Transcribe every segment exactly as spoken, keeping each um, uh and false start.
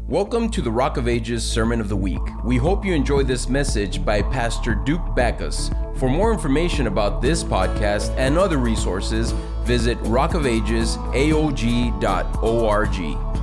Welcome to the Rock of Ages Sermon of the Week. We hope you enjoy this message by Pastor Duke Backus. For more information about this podcast and other resources, visit rock of ages a o g dot org.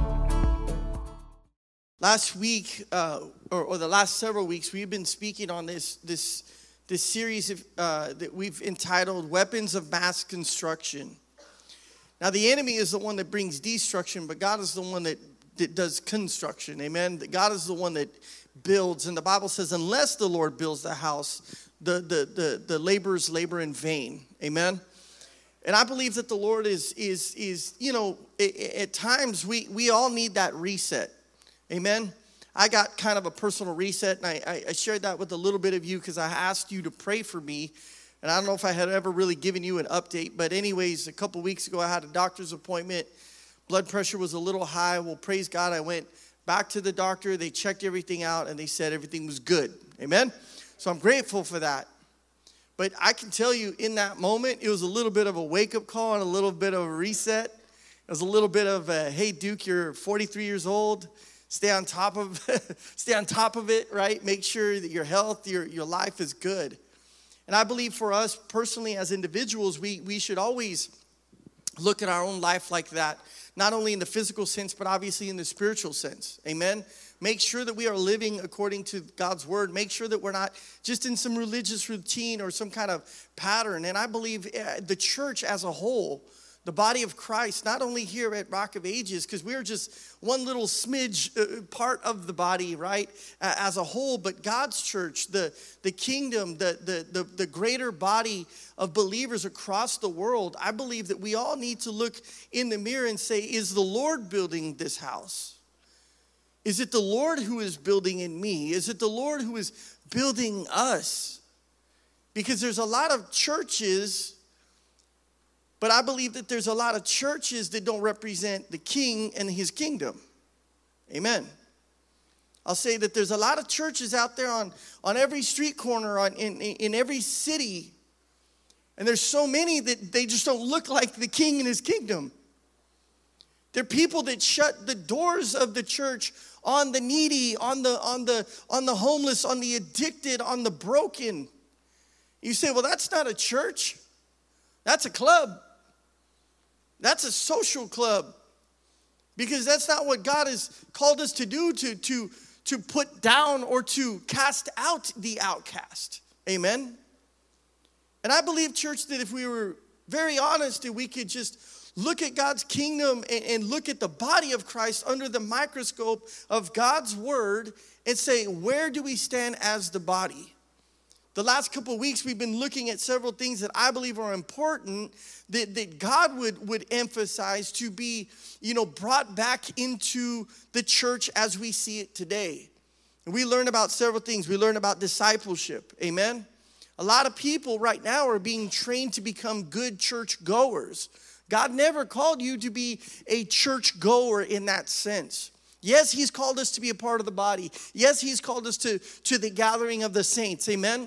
Last week, uh, or, or the last several weeks, we've been speaking on this this this series of, uh, that we've entitled "Weapons of Mass Construction." Now, the enemy is the one that brings destruction, but God is the one that that does construction, amen? That God is the one that builds, and the Bible says, unless the Lord builds the house, the, the, the, the laborers labor in vain, amen? And I believe that the Lord is, is, is you know, at times we, we all need that reset, amen? I got kind of a personal reset, and I, I shared that with a little bit of you because I asked you to pray for me, and I don't know if I had ever really given you an update, but anyways, a couple weeks ago I had a doctor's appointment. Blood pressure was a little high. Well, praise God, I went back to the doctor. They checked everything out, and they said everything was good. Amen? So I'm grateful for that. But I can tell you, in that moment, it was a little bit of a wake-up call and a little bit of a reset. It was a little bit of a, hey, Duke, you're forty-three years old. Stay on top of stay on top of it, right? Make sure that your health, your, your life is good. And I believe for us personally as individuals, we, we should always look at our own life like that. Not only in the physical sense, but obviously in the spiritual sense. Amen? Make sure that we are living according to God's word. Make sure that we're not just in some religious routine or some kind of pattern. And I believe the church as a whole, the body of Christ, not only here at Rock of Ages, because we're just one little smidge uh, part of the body, right, uh, as a whole, but God's church, the, the kingdom, the, the, the, the greater body of believers across the world, I believe that we all need to look in the mirror and say, is the Lord building this house? Is it the Lord who is building in me? Is it the Lord who is building us? Because there's a lot of churches, but I believe that there's a lot of churches that don't represent the king and his kingdom. Amen. I'll say that there's a lot of churches out there on, on every street corner, on, in, in every city. And there's so many that they just don't look like the king and his kingdom. They're people that shut the doors of the church on the needy, on the, on the, on the homeless, on the addicted, on the broken. You say, well, that's not a church. That's a club. That's a social club, because that's not what God has called us to do, to, to, to put down or to cast out the outcast. Amen? And I believe, church, that if we were very honest and we could just look at God's kingdom and, and look at the body of Christ under the microscope of God's word and say, where do we stand as the body? The last couple of weeks, we've been looking at several things that I believe are important that, that God would, would emphasize to be, you know, brought back into the church as we see it today. And we learned about several things. We learned about discipleship. Amen? A lot of people right now are being trained to become good church goers. God never called you to be a church goer in that sense. Yes, he's called us to be a part of the body. Yes, he's called us to, to the gathering of the saints. Amen?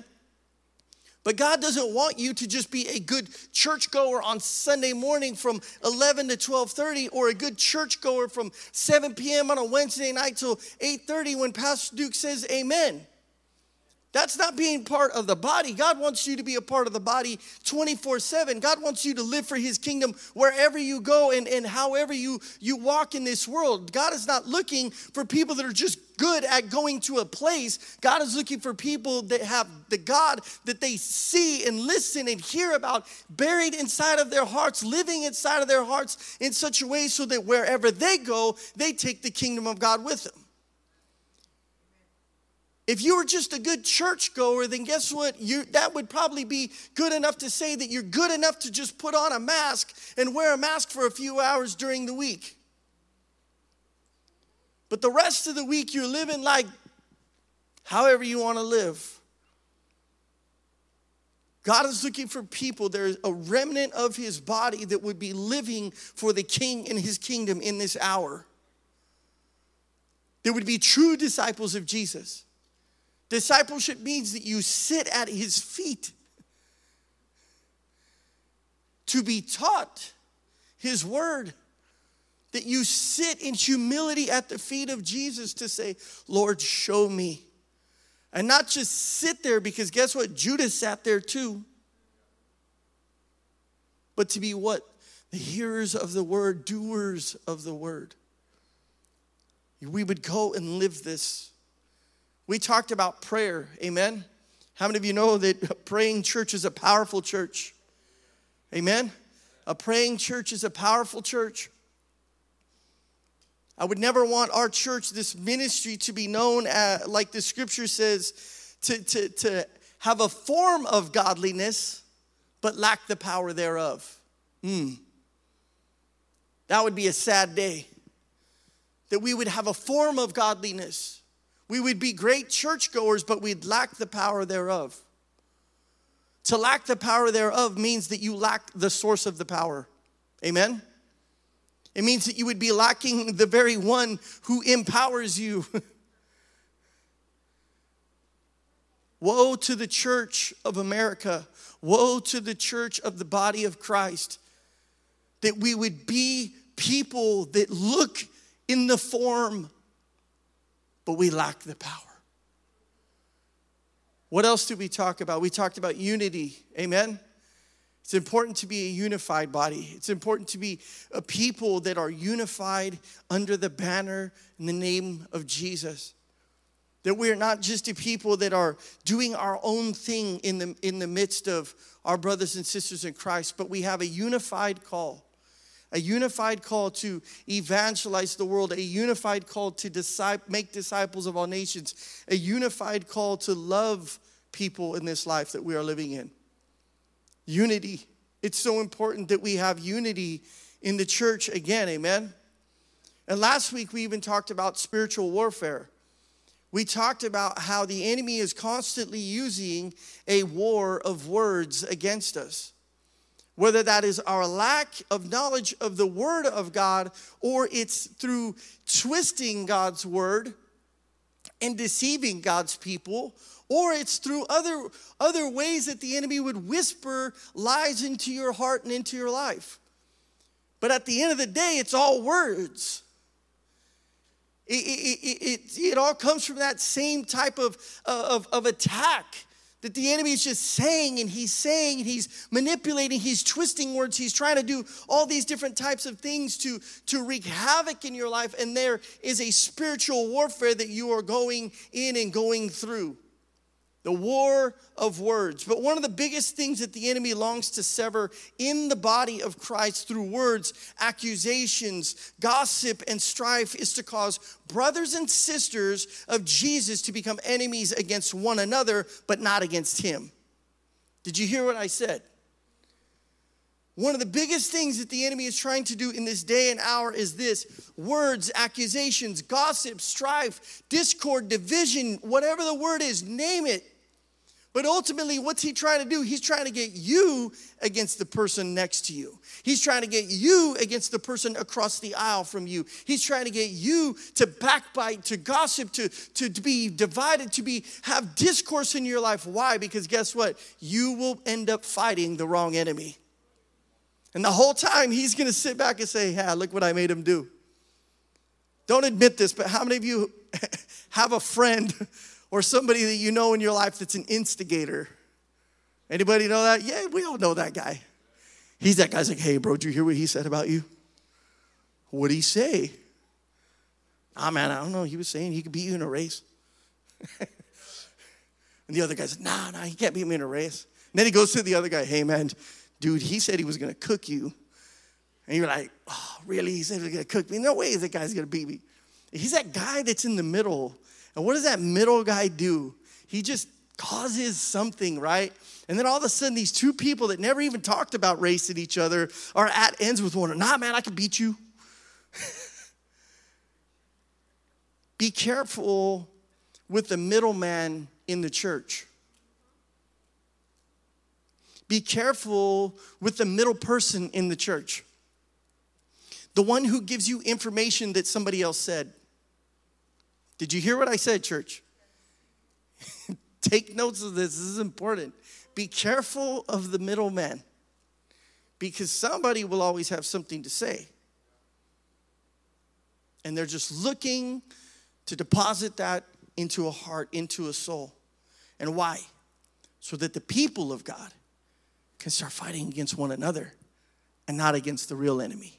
But God doesn't want you to just be a good churchgoer on Sunday morning from eleven to twelve thirty, or a good churchgoer from seven p.m. on a Wednesday night till eight thirty when Pastor Duke says amen. That's not being part of the body. God wants you to be a part of the body twenty-four seven. God wants you to live for his kingdom wherever you go and, and however you, you walk in this world. God is not looking for people that are just good at going to a place. God is looking for people that have the God that they see and listen and hear about buried inside of their hearts, living inside of their hearts in such a way so that wherever they go, they take the kingdom of God with them. If you were just a good churchgoer, then guess what? You, that would probably be good enough to say that you're good enough to just put on a mask and wear a mask for a few hours during the week. But the rest of the week, you're living like however you want to live. God is looking for people. There's a remnant of his body that would be living for the king and his kingdom in this hour. There would be true disciples of Jesus. Discipleship means that you sit at his feet to be taught his word, that you sit in humility at the feet of Jesus to say, Lord, show me. And not just sit there, because guess what? Judas sat there too. But to be what? The hearers of the word, doers of the word. We would go and live this. We talked about prayer, amen? How many of you know that a praying church is a powerful church? Amen? A praying church is a powerful church. I would never want our church, this ministry, to be known as, like the scripture says, to, to, to have a form of godliness, but lack the power thereof. Mm. That would be a sad day. That we would have a form of godliness. We would be great churchgoers, but we'd lack the power thereof. To lack the power thereof means that you lack the source of the power. Amen? It means that you would be lacking the very one who empowers you. Woe to the church of America. Woe to the church of the body of Christ. That we would be people that look in the form, but we lack the power. What else did we talk about? We talked about unity. Amen? It's important to be a unified body. It's important to be a people that are unified under the banner in the name of Jesus. That we're not just a people that are doing our own thing in the, in the midst of our brothers and sisters in Christ, but we have a unified call. A unified call to evangelize the world. A unified call to disciple, make disciples of all nations. A unified call to love people in this life that we are living in. Unity. It's so important that we have unity in the church again, amen? And last week we even talked about spiritual warfare. We talked about how the enemy is constantly using a war of words against us. Whether that is our lack of knowledge of the word of God, or it's through twisting God's word and deceiving God's people, or it's through other, other ways that the enemy would whisper lies into your heart and into your life. But at the end of the day, it's all words. It, it, it, it, it all comes from that same type of, of, of attack that the enemy is just saying and he's saying and he's manipulating, he's twisting words, he's trying to do all these different types of things to, to wreak havoc in your life. And there is a spiritual warfare that you are going in and going through. The war of words. But one of the biggest things that the enemy longs to sever in the body of Christ through words, accusations, gossip, and strife is to cause brothers and sisters of Jesus to become enemies against one another, but not against him. Did you hear what I said? One of the biggest things that the enemy is trying to do in this day and hour is this: words, accusations, gossip, strife, discord, division, whatever the word is, name it. But ultimately, what's he trying to do? He's trying to get you against the person next to you. He's trying to get you against the person across the aisle from you. He's trying to get you to backbite, to gossip, to, to, to be divided, to be have discourse in your life. Why? Because guess what? You will end up fighting the wrong enemy. And the whole time, he's going to sit back and say, yeah, look what I made him do. Don't admit this, but how many of you have a friend or somebody that you know in your life that's an instigator? Anybody know that? Yeah, we all know that guy. He's that guy's like, hey, bro, did you hear what he said about you? What'd he say? Ah, man, I don't know. He was saying he could beat you in a race. And the other guy said, nah, nah, he can't beat me in a race. And then he goes to the other guy, hey, man, dude, he said he was going to cook you. And you're like, oh, really? He said he was going to cook me? No way that guy's going to beat me. He's that guy that's in the middle. And what does that middle guy do? He just causes something, right? And then all of a sudden, these two people that never even talked about race at each other are at ends with one another. Nah, man, I can beat you. Be careful with the middleman in the church. Be careful with the middle person in the church. The one who gives you information that somebody else said. Did you hear what I said, church? Take notes of this. This is important. Be careful of the middleman, because somebody will always have something to say. And they're just looking to deposit that into a heart, into a soul. And why? So that the people of God can start fighting against one another and not against the real enemy.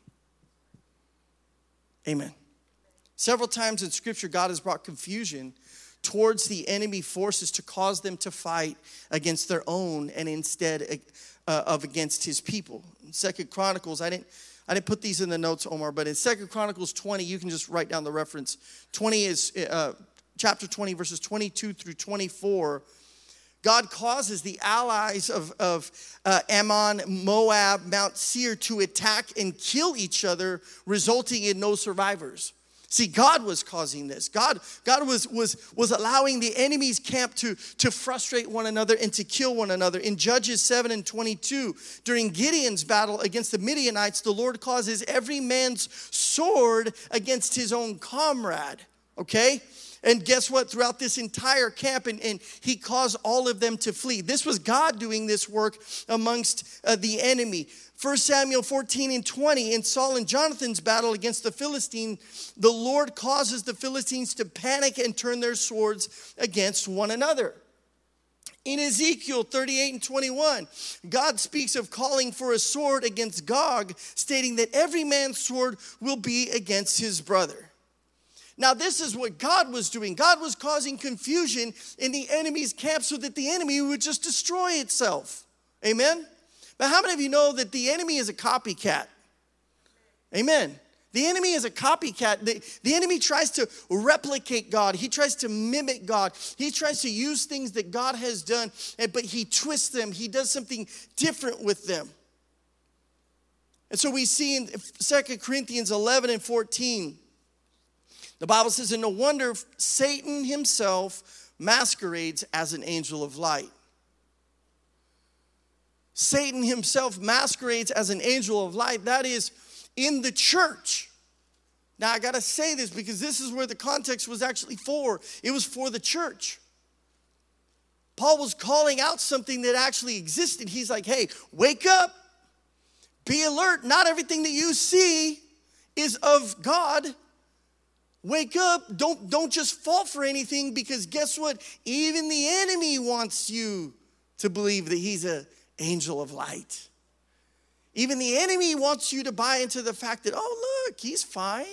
Amen. Several times in Scripture, God has brought confusion towards the enemy forces to cause them to fight against their own and instead uh, of against his people. In Second Chronicles, I didn't I didn't put these in the notes, Omar, but in Second Chronicles twenty, you can just write down the reference. twenty is uh, chapter twenty, verses twenty-two through twenty-four. God causes the allies of, of uh, Ammon, Moab, Mount Seir to attack and kill each other, resulting in no survivors. See, God was causing this. God, God was, was, was allowing the enemy's camp to, to frustrate one another and to kill one another. In Judges seven and twenty-two, during Gideon's battle against the Midianites, the Lord causes every man's sword against his own comrade. Okay? And guess what? Throughout this entire camp, and, and he caused all of them to flee. This was God doing this work amongst uh, the enemy. First Samuel fourteen and twenty, in Saul and Jonathan's battle against the Philistine, the Lord causes the Philistines to panic and turn their swords against one another. In Ezekiel thirty-eight and twenty-one, God speaks of calling for a sword against Gog, stating that every man's sword will be against his brother. Now, this is what God was doing. God was causing confusion in the enemy's camp so that the enemy would just destroy itself. Amen? But how many of you know that the enemy is a copycat? Amen. The enemy is a copycat. The, the enemy tries to replicate God. He tries to mimic God. He tries to use things that God has done, but he twists them. He does something different with them. And so we see in Second Corinthians eleven and fourteen, the Bible says, and no wonder Satan himself masquerades as an angel of light. Satan himself masquerades as an angel of light. That is in the church. Now, I got to say this because this is where the context was actually for. It was for the church. Paul was calling out something that actually existed. He's like, hey, wake up. Be alert. Not everything that you see is of God. Wake up. Don't, don't just fall for anything, because guess what? Even the enemy wants you to believe that he's an angel of light. Even the enemy wants you to buy into the fact that, oh, look, he's fine.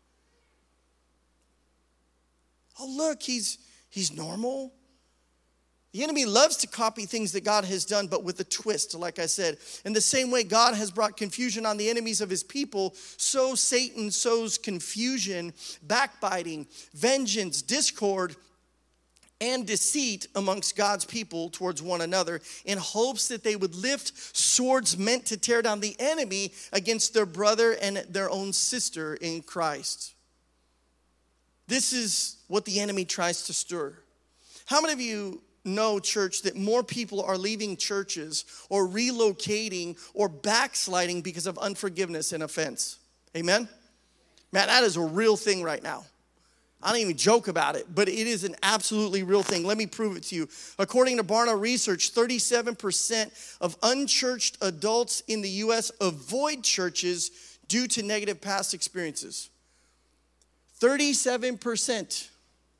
Oh, look, he's, he's normal. The enemy loves to copy things that God has done, but with a twist, like I said. In the same way God has brought confusion on the enemies of his people, so Satan sows confusion, backbiting, vengeance, discord, and deceit amongst God's people towards one another, in hopes that they would lift swords meant to tear down the enemy against their brother and their own sister in Christ. This is what the enemy tries to stir. How many of you know, church, that more people are leaving churches or relocating or backsliding because of unforgiveness and offense? Amen? Man, that is a real thing right now. I don't even joke about it, but it is an absolutely real thing. Let me prove it to you. According to Barna Research, thirty-seven percent of unchurched adults in the U S avoid churches due to negative past experiences. thirty-seven percent.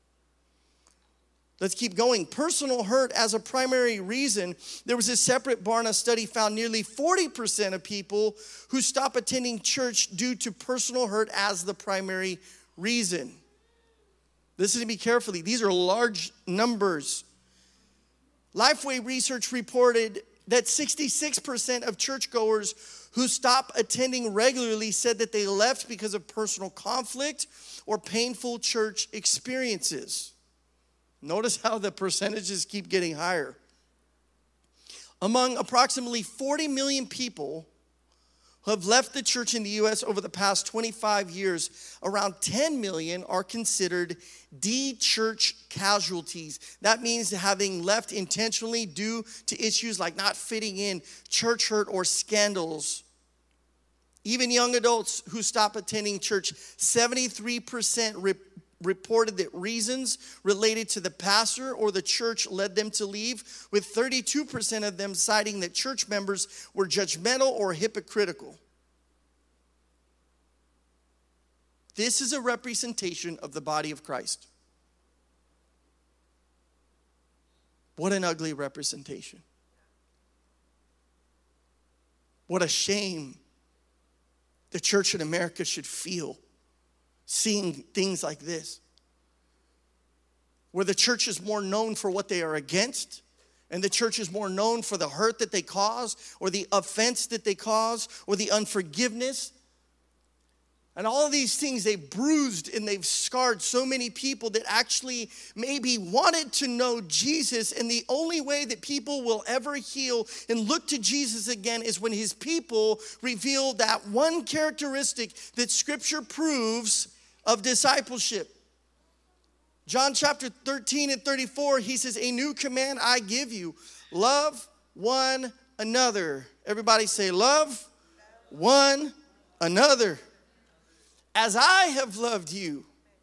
Let's keep going. Personal hurt as a primary reason. There was a separate Barna study found nearly forty percent of people who stop attending church due to personal hurt as the primary reason. Listen to me carefully. These are large numbers. Lifeway Research reported that sixty-six percent of churchgoers who stop attending regularly said that they left because of personal conflict or painful church experiences. Notice how the percentages keep getting higher. Among approximately forty million people who have left the church in the U S over the past twenty-five years, around ten million are considered de-church casualties. That means having left intentionally due to issues like not fitting in, church hurt, or scandals. Even young adults who stop attending church, seventy-three percent report reported that reasons related to the pastor or the church led them to leave, with thirty-two percent of them citing that church members were judgmental or hypocritical. This is a representation of the body of Christ. What an ugly representation. What a shame the church in America should feel seeing things like this. Where the church is more known for what they are against, and the church is more known for the hurt that they cause, or the offense that they cause, or the unforgiveness. And all of these things, they've bruised and they've scarred so many people that actually maybe wanted to know Jesus. And the only way that people will ever heal and look to Jesus again is when his people reveal that one characteristic that Scripture proves of discipleship. John chapter thirteen and thirty-four, he says, a new command I give you, love one another. Everybody say, love one another. As I have loved you.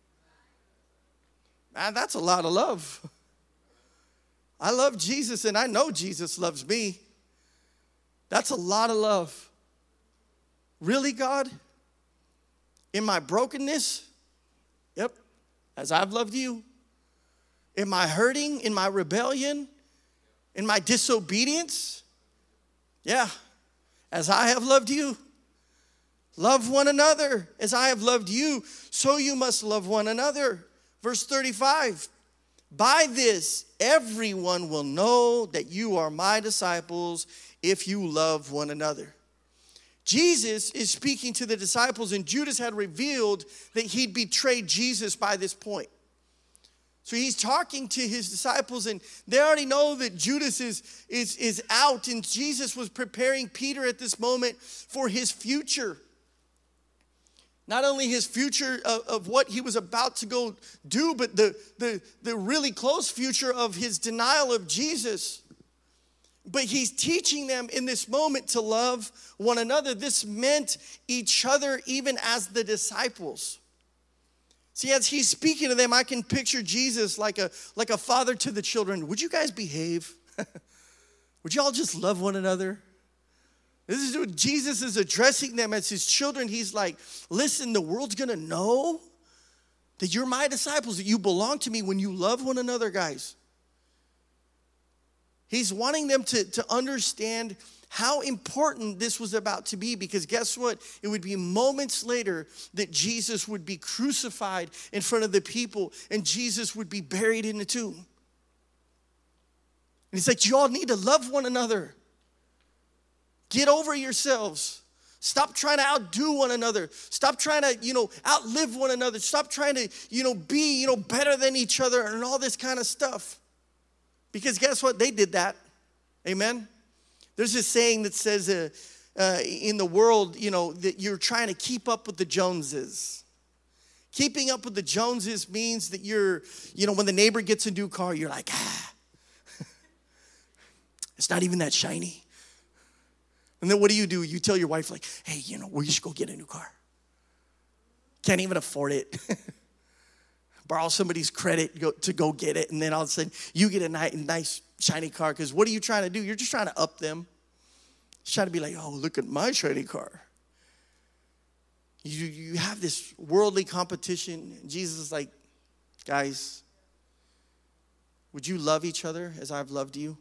Man, that's a lot of love. I love Jesus and I know Jesus loves me. That's a lot of love. Really, God? In my brokenness? Yep. As I've loved you. In my hurting, in my rebellion, in my disobedience? Yeah. As I have loved you. Love one another as I have loved you, so you must love one another. Verse thirty-five, by this everyone will know that you are my disciples if you love one another. Jesus is speaking to the disciples, and Judas had revealed that he'd betrayed Jesus by this point. So he's talking to his disciples, and they already know that Judas is, is, is out, and Jesus was preparing Peter at this moment for his future. Not only his future of, of what he was about to go do, but the, the, the really close future of his denial of Jesus. But he's teaching them in this moment to love one another. This meant each other even as the disciples. See, as he's speaking to them, I can picture Jesus like a, like a father to the children. Would you guys behave? Would you all just love one another? This is what Jesus is addressing them as his children. He's like, listen, the world's going to know that you're my disciples, that you belong to me when you love one another, guys. He's wanting them to, to understand how important this was about to be, because guess what? It would be moments later that Jesus would be crucified in front of the people and Jesus would be buried in the tomb. And he's like, you all need to love one another. Get over yourselves. Stop trying to outdo one another. Stop trying to, you know, outlive one another. Stop trying to, you know, be, you know, better than each other and all this kind of stuff. Because guess what? They did that. Amen. There's this saying that says uh, uh, in the world, you know, that you're trying to keep up with the Joneses. Keeping up with the Joneses means that you're, you know, when the neighbor gets a new car, you're like, ah, it's not even that shiny. And then what do you do? You tell your wife, like, hey, you know, we should go get a new car. Can't even afford it. Borrow somebody's credit go, to go get it. And then all of a sudden, you get a nice, nice shiny car. Because what are you trying to do? You're just trying to up them. Just trying to be like, oh, look at my shiny car. You, you have this worldly competition. And Jesus is like, guys, would you love each other as I've loved you?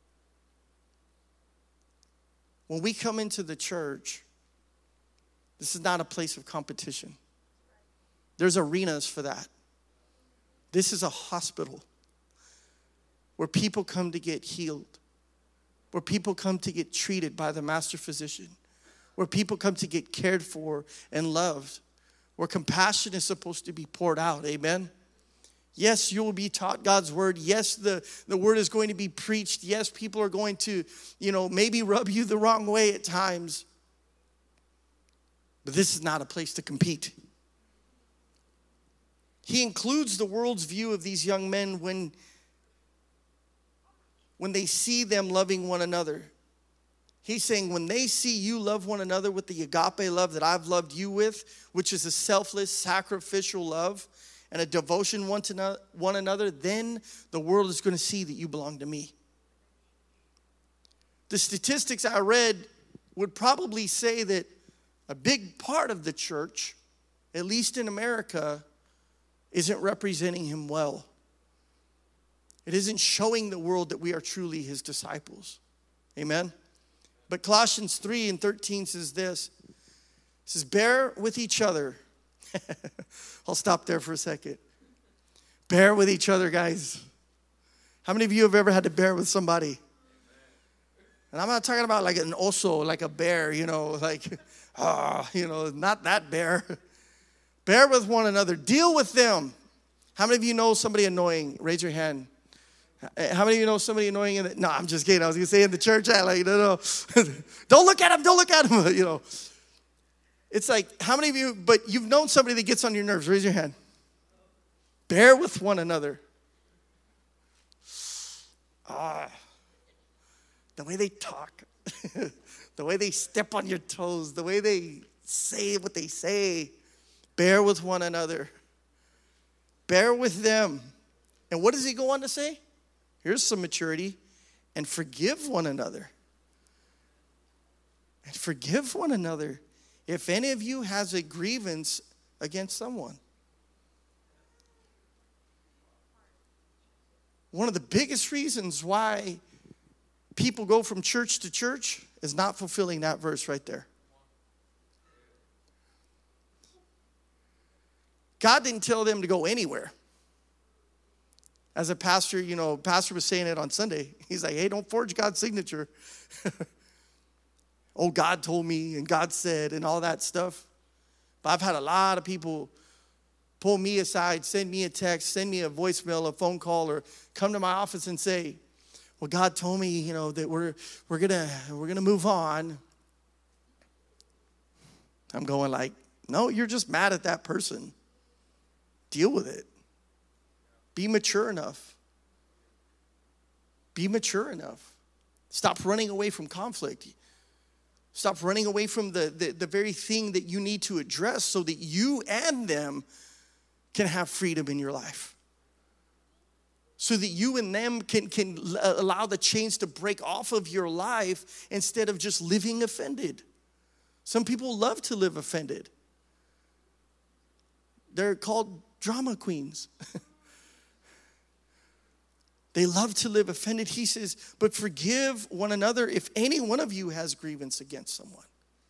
When we come into the church, this is not a place of competition. There's arenas for that. This is a hospital where people come to get healed, where people come to get treated by the master physician, where people come to get cared for and loved, where compassion is supposed to be poured out. Amen. Yes, you will be taught God's word. Yes, the, the word is going to be preached. Yes, people are going to, you know, maybe rub you the wrong way at times. But this is not a place to compete. He includes the world's view of these young men when, when they see them loving one another. He's saying when they see you love one another with the agape love that I've loved you with, which is a selfless, sacrificial love, and a devotion one to one another, then the world is going to see that you belong to me. The statistics I read would probably say that a big part of the church at least in America, isn't representing him well. It isn't showing the world that we are truly his disciples. Amen? But Colossians three and thirteen says this. It says, bear with each other. I'll stop there for a second. Bear with each other, guys. How many of you have ever had to bear with somebody? And I'm not talking about like an oso, like a bear, you know, like, ah, oh, you know, not that bear. Bear with one another. Deal with them. How many of you know somebody annoying? Raise your hand. How many of you know somebody annoying in the, no, I'm just kidding. I was going to say in the church, I like, no, no. Don't look at him. Don't look at him. You know, it's like, how many of you, but you've known somebody that gets on your nerves? Raise your hand. Bear with one another. Ah, the way they talk, the way they step on your toes, the way they say what they say. Bear with one another. Bear with them. And what does he go on to say? Here's some maturity. And forgive one another. And forgive one another if any of you has a grievance against someone. One of the biggest reasons why people go from church to church is not fulfilling that verse right there. God didn't tell them to go anywhere. As a pastor, you know, pastor was saying it on Sunday. He's like, hey, don't forge God's signature. Oh, God told me and God said and all that stuff. But I've had a lot of people pull me aside, send me a text, send me a voicemail, a phone call, or come to my office and say, well, God told me, you know, that we're we're gonna we're gonna move on. I'm going like, no, you're just mad at that person. Deal with it. Be mature enough. Be mature enough. Stop running away from conflict. Stop running away from the, the, the very thing that you need to address so that you and them can have freedom in your life. So that you and them can, can allow the chains to break off of your life instead of just living offended. Some people love to live offended. They're called drama queens. They love to live offended. He says, but forgive one another if any one of you has grievance against someone.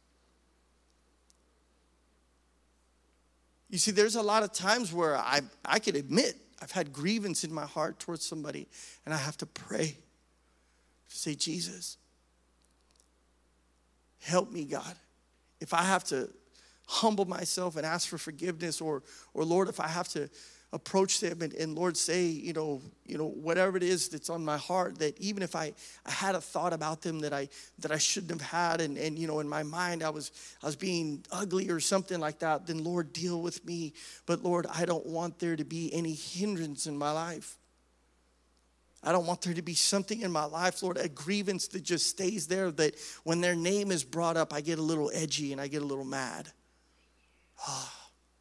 You see, there's a lot of times where I, I can admit I've had grievance in my heart towards somebody, and I have to pray. Say, Jesus, help me, God. If I have to humble myself and ask for forgiveness, or, or Lord, if I have to approach them and, and Lord, say, you know, you know, whatever it is that's on my heart, that even if I, I had a thought about them that I that I shouldn't have had, and, and you know, in my mind I was I was being ugly or something like that, then Lord, deal with me. But Lord, I don't want there to be any hindrance in my life. I don't want there to be something in my life, Lord, a grievance that just stays there, that when their name is brought up, I get a little edgy and I get a little mad. Ah.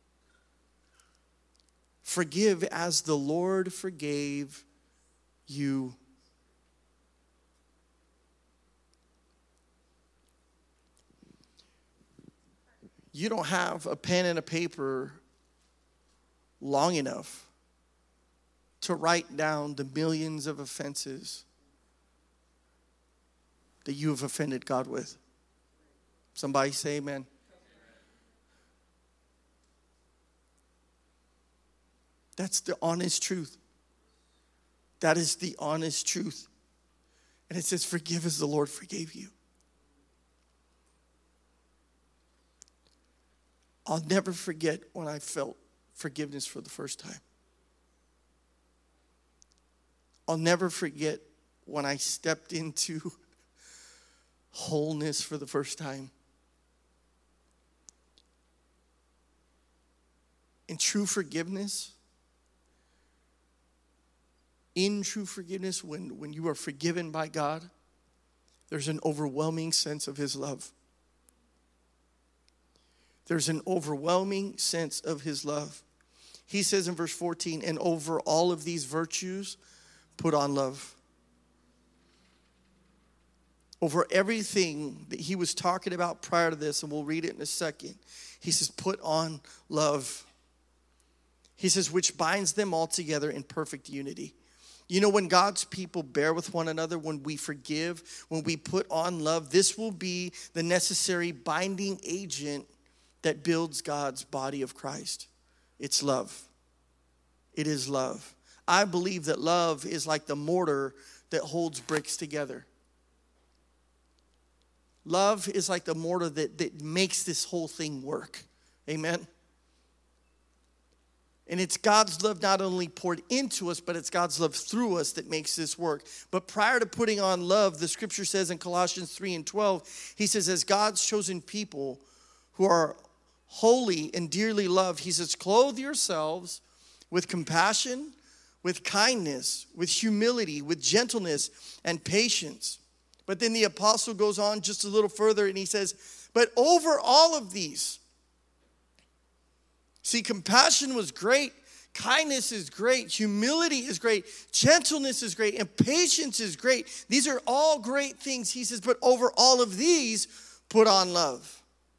Forgive as the Lord forgave you. You don't have a pen and a paper long enough to write down the millions of offenses that you have offended God with. Somebody say amen. That's the honest truth. That is the honest truth. And it says, forgive as the Lord forgave you. I'll never forget when I felt forgiveness for the first time. I'll never forget when I stepped into wholeness for the first time. In true forgiveness, in true forgiveness, when, when you are forgiven by God, there's an overwhelming sense of his love. There's an overwhelming sense of his love. He says in verse fourteen, and over all of these virtues, put on love. over everything that he was talking about prior to this, and we'll read it in a second. He says, put on love. He says, which binds them all together in perfect unity. You know, when God's people bear with one another, when we forgive, when we put on love, this will be the necessary binding agent that builds God's body of Christ. It's love. It is love. I believe that love is like the mortar that holds bricks together. Love is like the mortar that, that makes this whole thing work. Amen? And it's God's love not only poured into us, but it's God's love through us that makes this work. But prior to putting on love, the scripture says in Colossians three and twelve, he says, as God's chosen people who are holy and dearly loved, he says, clothe yourselves with compassion, with kindness, with humility, with gentleness and patience. But then the apostle goes on just a little further and he says, but over all of these, see, compassion was great, kindness is great, humility is great, gentleness is great, and patience is great. These are all great things. He says, but over all of these, put on love.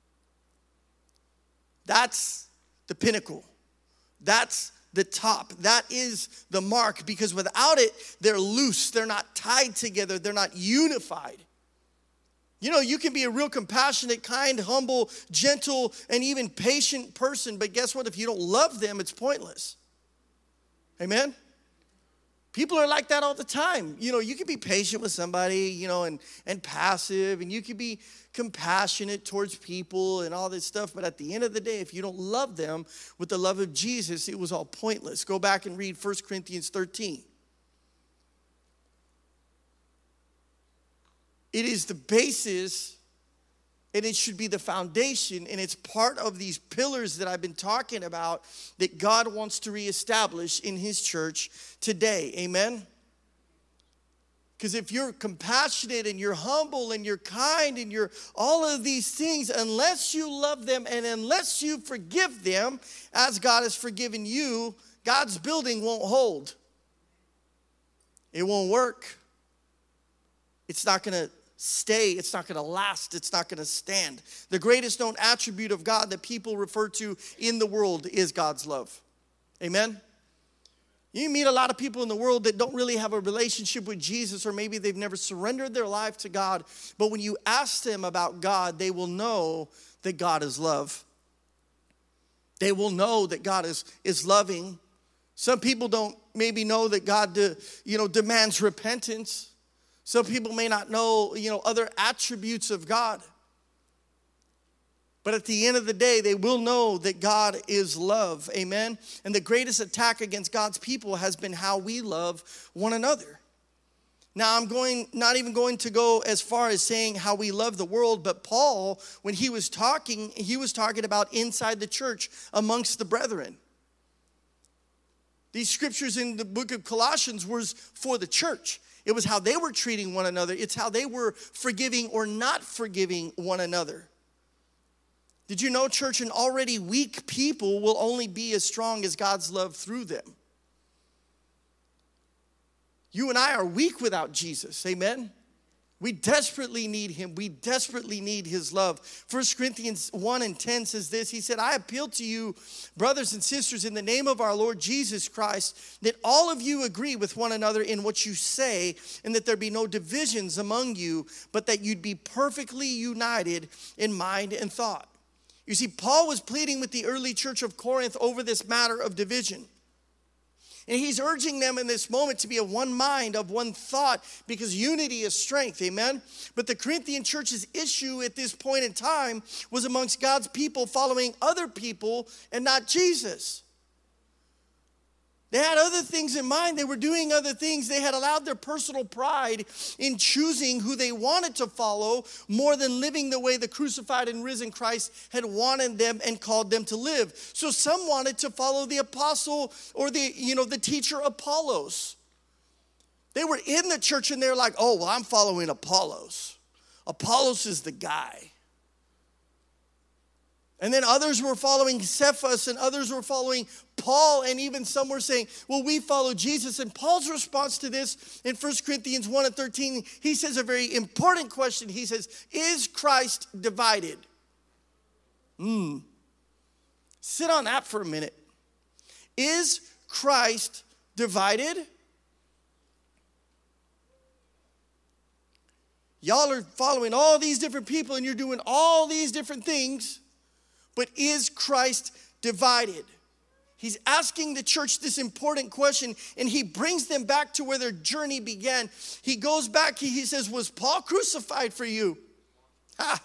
That's the pinnacle. That's the top. That is the mark, because without it, they're loose. They're not tied together. They're not unified. You know, you can be a real compassionate, kind, humble, gentle, and even patient person, but guess what? If you don't love them, it's pointless. Amen? People are like that all the time. You know, you can be patient with somebody, you know, and, and passive, and you can be compassionate towards people and all this stuff, but at the end of the day, if you don't love them with the love of Jesus, it was all pointless. Go back and read First Corinthians thirteen. It is the basis, and it should be the foundation, and it's part of these pillars that I've been talking about that God wants to reestablish in his church today. Amen? Because if you're compassionate and you're humble and you're kind and you're all of these things, unless you love them and unless you forgive them as God has forgiven you, God's building won't hold. It won't work. It's not going to stay. It's not going to last. It's not going to stand. The greatest known attribute of God that people refer to in the world is God's love. Amen? You meet a lot of people in the world that don't really have a relationship with Jesus, or maybe they've never surrendered their life to God. But when you ask them about God, they will know that God is love. They will know that God is, is loving. Some people don't maybe know that God de, you know, demands repentance. Some people may not know, you know, other attributes of God. But at the end of the day, they will know that God is love. Amen? And the greatest attack against God's people has been how we love one another. Now, I'm going not even going to go as far as saying how we love the world, but Paul, when he was talking, he was talking about inside the church amongst the brethren. These scriptures in the book of Colossians was for the church. It was how they were treating one another. It's how they were forgiving or not forgiving one another. Did you know, church, an already weak people will only be as strong as God's love through them? You and I are weak without Jesus. Amen? We desperately need him. We desperately need his love. First Corinthians one and ten says this. He said, I appeal to you, brothers and sisters, in the name of our Lord Jesus Christ, that all of you agree with one another in what you say, and that there be no divisions among you, but that you'd be perfectly united in mind and thought. You see, Paul was pleading with the early church of Corinth over this matter of division. And he's urging them in this moment to be of one mind, of one thought, because unity is strength, amen? But the Corinthian church's issue at this point in time was amongst God's people following other people and not Jesus. They had other things in mind. They were doing other things. They had allowed their personal pride in choosing who they wanted to follow more than living the way the crucified and risen Christ had wanted them and called them to live. So some wanted to follow the apostle or the, you know, the teacher Apollos. They were in the church and they're like, oh, well, I'm following Apollos. Apollos is the guy. And then others were following Cephas, and others were following Paul, and even some were saying, well, we follow Jesus. And Paul's response to this in First Corinthians one and thirteen, he says a very important question. He says, is Christ divided? Hmm. Sit on that for a minute. Is Christ divided? Y'all are following all these different people, and you're doing all these different things. But is Christ divided? He's asking the church this important question, and he brings them back to where their journey began. He goes back, he, he says, was Paul crucified for you? Ha!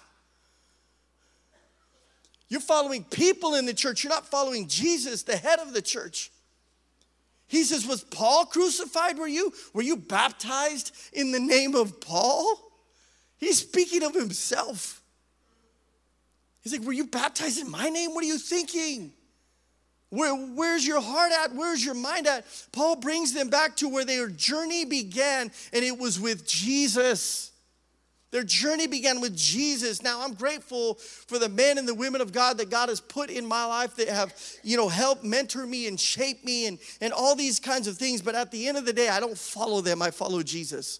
You're following people in the church. You're not following Jesus, the head of the church. He says, was Paul crucified for you? Were you baptized in the name of Paul? He's speaking of himself. He's like, were you baptized in my name? What are you thinking? Where, where's your heart at? Where's your mind at? Paul brings them back to where their journey began, and it was with Jesus. Their journey began with Jesus. Now, I'm grateful for the men and the women of God that God has put in my life that have, you know, helped mentor me and shape me and, and all these kinds of things. But at the end of the day, I don't follow them. I follow Jesus.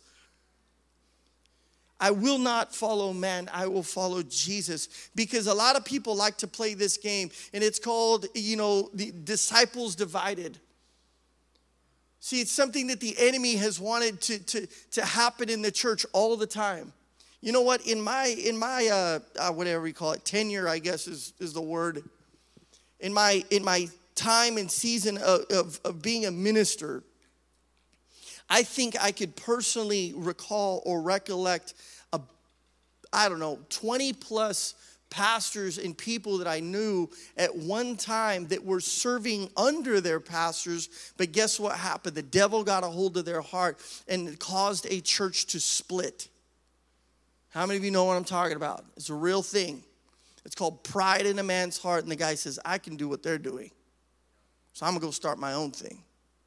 I will not follow man, I will follow Jesus. Because a lot of people like to play this game, and it's called, you know, the disciples divided. See, it's something that the enemy has wanted to, to, to happen in the church all the time. You know what, in my, in my uh, uh, whatever we call it, tenure, I guess is, is the word. In my, in my time and season of, of, of being a minister, I think I could personally recall or recollect, a, I don't know, twenty plus pastors and people that I knew at one time that were serving under their pastors. But guess what happened? The devil got a hold of their heart and caused a church to split. How many of you know what I'm talking about? It's a real thing. It's called pride in a man's heart. And the guy says, I can do what they're doing, so I'm going to go start my own thing.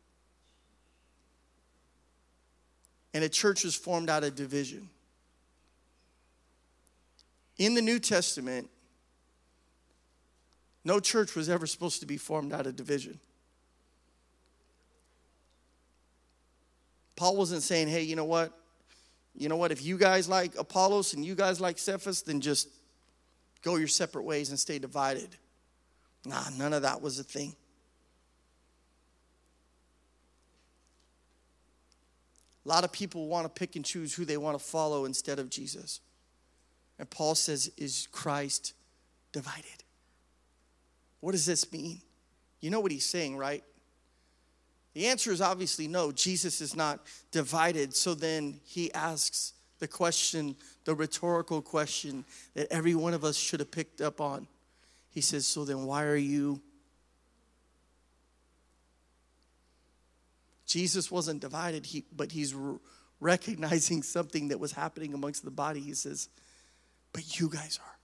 And a church was formed out of division. In the New Testament, no church was ever supposed to be formed out of division. Paul wasn't saying, hey, you know what? You know what? If you guys like Apollos and you guys like Cephas, then just go your separate ways and stay divided. Nah, none of that was a thing. A lot of people want to pick and choose who they want to follow instead of Jesus. And Paul says, is Christ divided? What does this mean? You know what he's saying, right? The answer is obviously no. Jesus is not divided. So then he asks the question, the rhetorical question that every one of us should have picked up on. He says, so then why are you? Jesus wasn't divided, he, but he's r- recognizing something that was happening amongst the body. He says, but you guys are.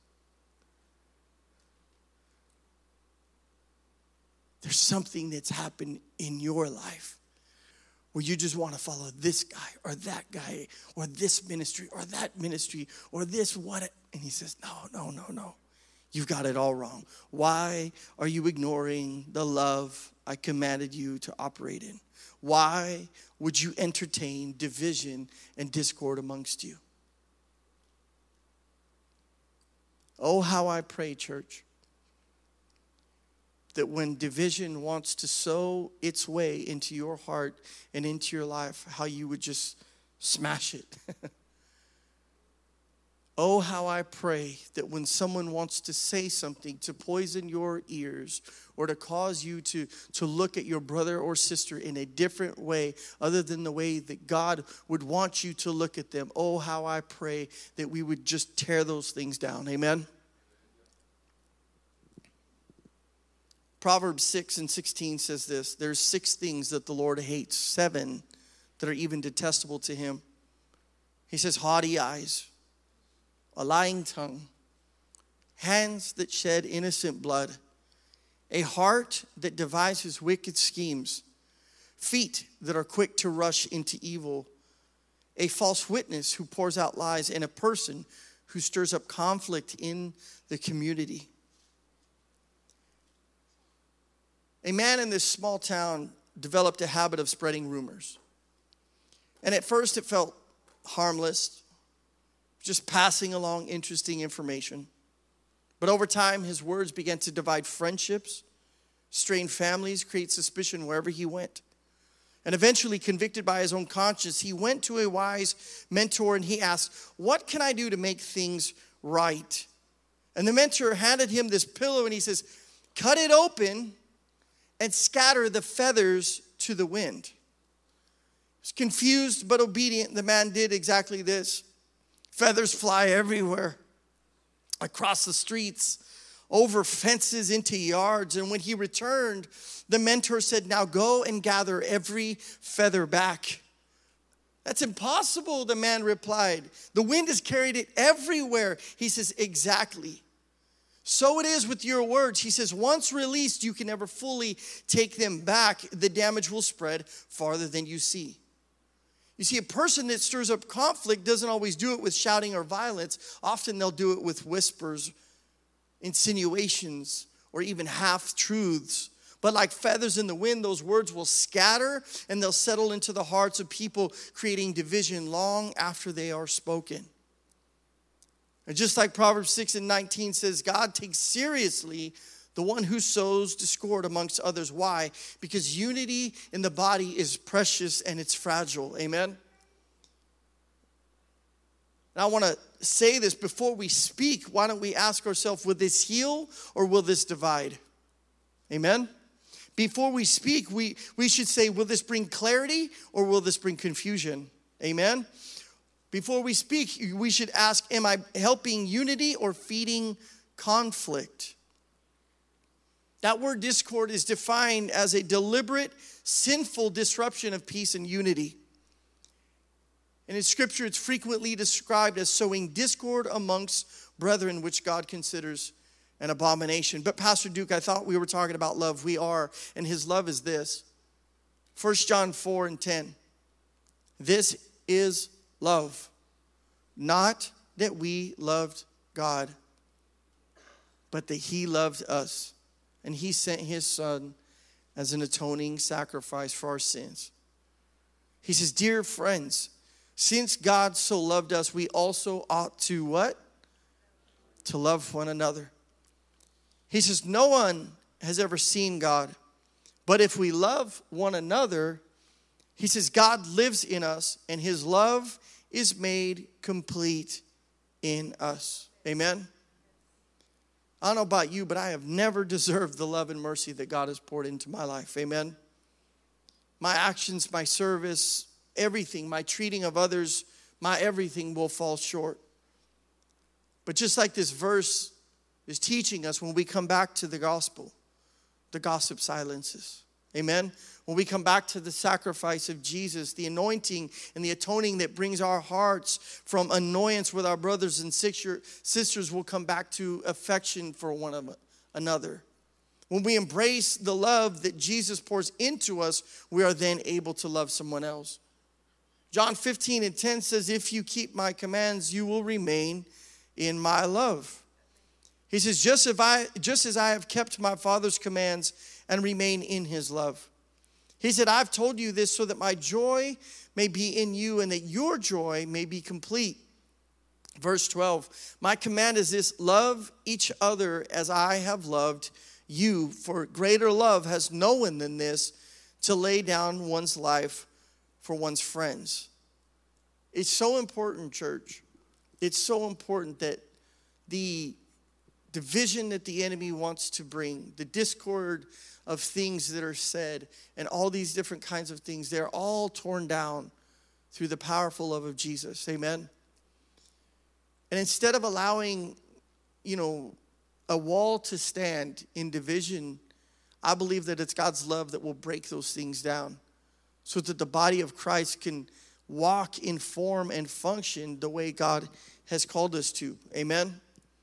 There's something that's happened in your life where you just want to follow this guy or that guy or this ministry or that ministry or this what. And he says, no, no, no, no. You've got it all wrong. Why are you ignoring the love I commanded you to operate in? Why would you entertain division and discord amongst you? Oh, how I pray, church, that when division wants to sow its way into your heart and into your life, how you would just smash it. Oh, how I pray that when someone wants to say something to poison your ears or to cause you to, to look at your brother or sister in a different way other than the way that God would want you to look at them, oh, how I pray that we would just tear those things down. Amen? Proverbs six and sixteen says this, there's six things that the Lord hates, seven that are even detestable to him. He says, haughty eyes, a lying tongue, hands that shed innocent blood, a heart that devises wicked schemes, feet that are quick to rush into evil, a false witness who pours out lies, and a person who stirs up conflict in the community. a man in this small town developed a habit of spreading rumors. And at first it felt harmless, just passing along interesting information. But over time, his words began to divide friendships, strain families, create suspicion wherever he went. And eventually, convicted by his own conscience, he went to a wise mentor and he asked, "What can I do to make things right?" And the mentor handed him this pillow and he says, "Cut it open and scatter the feathers to the wind." He was confused but obedient. The man did exactly this. Feathers fly everywhere, across the streets, over fences, into yards. And when he returned, the mentor said, "Now go and gather every feather back." "That's impossible," the man replied. "The wind has carried it everywhere." He says, "Exactly. So it is with your words." He says, "Once released, you can never fully take them back. The damage will spread farther than you see." You see, a person that stirs up conflict doesn't always do it with shouting or violence. Often they'll do it with whispers, insinuations, or even half-truths. But like feathers in the wind, those words will scatter and they'll settle into the hearts of people, creating division long after they are spoken. And just like Proverbs six and nineteen says, God takes seriously the one who sows discord amongst others. Why? Because unity in the body is precious and it's fragile. Amen? And I want to say this before we speak. Why don't we ask ourselves, will this heal or will this divide? Amen? Before we speak, we, we should say, will this bring clarity or will this bring confusion? Amen? Before we speak, we should ask, am I helping unity or feeding conflict? That word discord is defined as a deliberate, sinful disruption of peace and unity. And in Scripture, it's frequently described as sowing discord amongst brethren, which God considers an abomination. But Pastor Duke, I thought we were talking about love. We are, and his love is this. First John four and ten. This is love, not that we loved God, but that he loved us. And he sent his son as an atoning sacrifice for our sins. He says, dear friends, since God so loved us, we also ought to what? To love one another. He says, no one has ever seen God. But if we love one another, he says, God lives in us and his love is made complete in us. Amen. I don't know about you, but I have never deserved the love and mercy that God has poured into my life. Amen. My actions, my service, everything, my treating of others, my everything will fall short. But just like this verse is teaching us, when we come back to the gospel, the gossip silences. Amen. When we come back to the sacrifice of Jesus, the anointing and the atoning that brings our hearts from annoyance with our brothers and sisters will come back to affection for one another. When we embrace the love that Jesus pours into us, we are then able to love someone else. John fifteen and ten says, if you keep my commands, you will remain in my love. He says, just, if I, just as I have kept my Father's commands and remain in his love. He said, I've told you this so that my joy may be in you and that your joy may be complete. Verse twelve, my command is this, love each other as I have loved you. For greater love has no one than this, to lay down one's life for one's friends. It's so important, church. It's so important that the division that the enemy wants to bring, the discord of things that are said, and all these different kinds of things, they're all torn down through the powerful love of Jesus. Amen. And instead of allowing, you know, a wall to stand in division, I believe that it's God's love that will break those things down so that the body of Christ can walk in form and function the way God has called us to. Amen.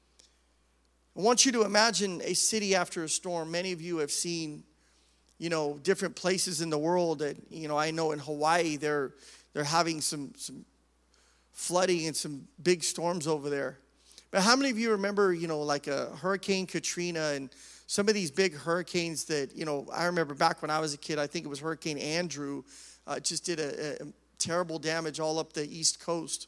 I want you to imagine a city after a storm. Many of you have seen, you know, different places in the world that, you know, I know in Hawaii, they're they're having some, some flooding and some big storms over there. But how many of you remember, you know, like a Hurricane Katrina and Some of these big hurricanes that, you know, I remember back when I was a kid, I think it was Hurricane Andrew, uh, just did a, a terrible damage all up the East Coast.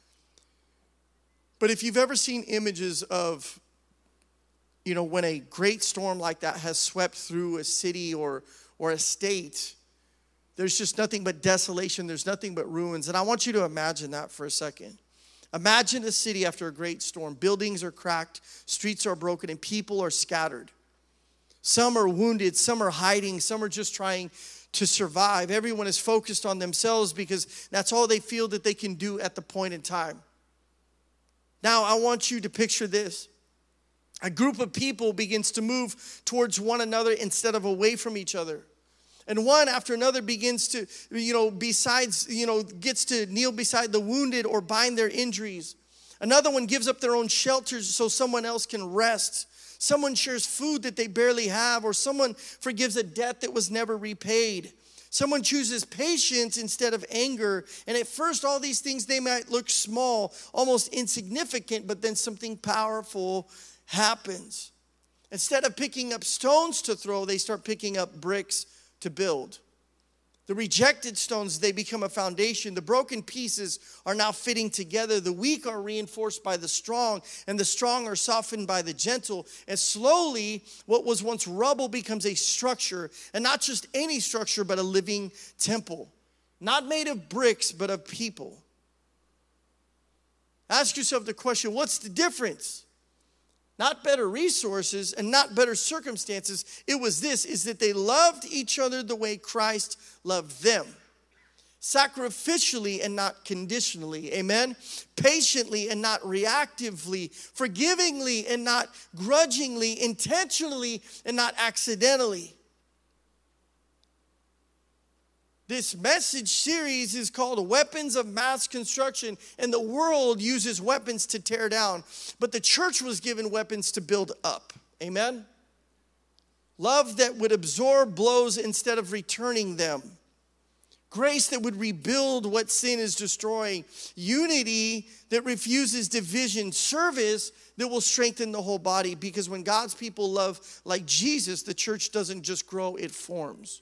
But if you've ever seen images of, you know, when a great storm like that has swept through a city or or a state, there's just nothing but desolation. There's nothing but ruins. And I want you to imagine that for a second. Imagine a city after a great storm. Buildings are cracked, streets are broken, and people are scattered. Some are wounded, some are hiding, some are just trying to survive. Everyone is focused on themselves because that's all they feel that they can do at the point in time. Now, I want you to picture this. A group of people begins to move towards one another instead of away from each other. And one after another begins to, you know, besides, you know, gets to kneel beside the wounded or bind their injuries. Another one gives up their own shelters so someone else can rest. Someone shares food that they barely have, or someone forgives a debt that was never repaid. Someone chooses patience instead of anger. And at first, all these things, they might look small, almost insignificant, but then something powerful happens. Instead of picking up stones to throw, they start picking up bricks to build. The rejected stones, they become a foundation. The broken pieces are now fitting together. The weak are reinforced by the strong, and the strong are softened by the gentle. And slowly, what was once rubble becomes a structure, and not just any structure, but a living temple. Not made of bricks, but of people. Ask yourself the question, what's the difference? Not better resources and not better circumstances. It was this, is that they loved each other the way Christ loved them. Sacrificially and not conditionally. Amen? Patiently and not reactively. Forgivingly and not grudgingly. Intentionally and not accidentally. This message series is called Weapons of Mass Construction, and the world uses weapons to tear down, but the church was given weapons to build up. Amen? Love that would absorb blows instead of returning them. Grace that would rebuild what sin is destroying. Unity that refuses division. Service that will strengthen the whole body, because when God's people love like Jesus, the church doesn't just grow, it forms.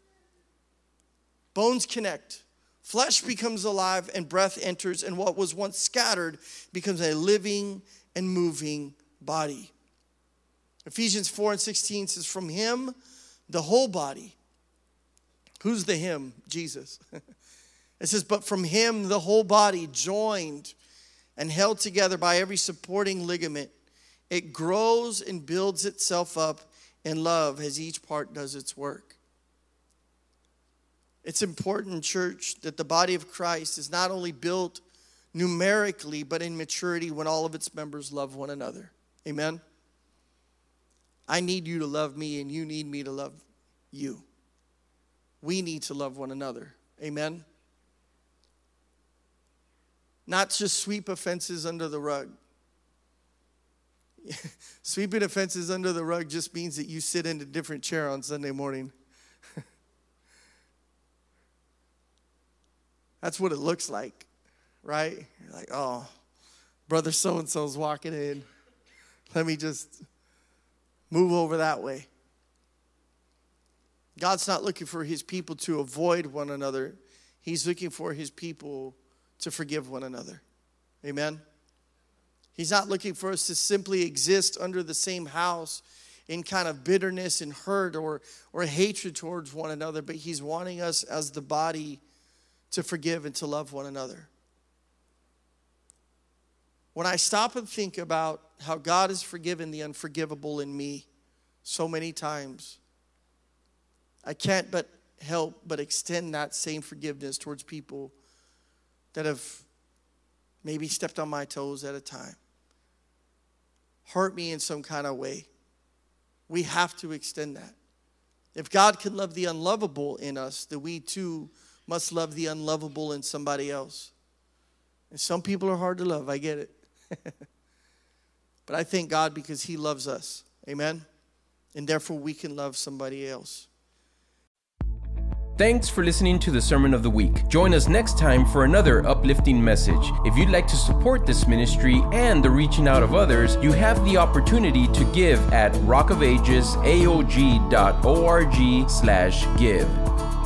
Bones connect, flesh becomes alive, and breath enters, and what was once scattered becomes a living and moving body. Ephesians four and sixteen says, from him, the whole body. Who's the him? Jesus. It says, but from him, the whole body, joined and held together by every supporting ligament, it grows and builds itself up in love as each part does its work. It's important, church, that the body of Christ is not only built numerically, but in maturity when all of its members love one another. Amen? I need you to love me, and you need me to love you. We need to love one another. Amen? Not just sweep offenses under the rug. Sweeping offenses under the rug just means that you sit in a different chair on Sunday morning. That's what it looks like, right? You're like, oh, brother so-and-so's walking in. Let me just move over that way. God's not looking for his people to avoid one another. He's looking for his people to forgive one another. Amen? He's not looking for us to simply exist under the same house in kind of bitterness and hurt or, or hatred towards one another, but he's wanting us as the body to forgive and to love one another. When I stop and think about how God has forgiven the unforgivable in me so many times, I can't but help but extend that same forgiveness towards people that have maybe stepped on my toes at a time, hurt me in some kind of way. We have to extend that. If God can love the unlovable in us, then we too must love the unlovable in somebody else. And some people are hard to love, I get it. But I thank God because he loves us. Amen? And therefore we can love somebody else. Thanks for listening to the Sermon of the Week. Join us next time for another uplifting message. If you'd like to support this ministry and the reaching out of others, you have the opportunity to give at rockofagesaog dot org slash give.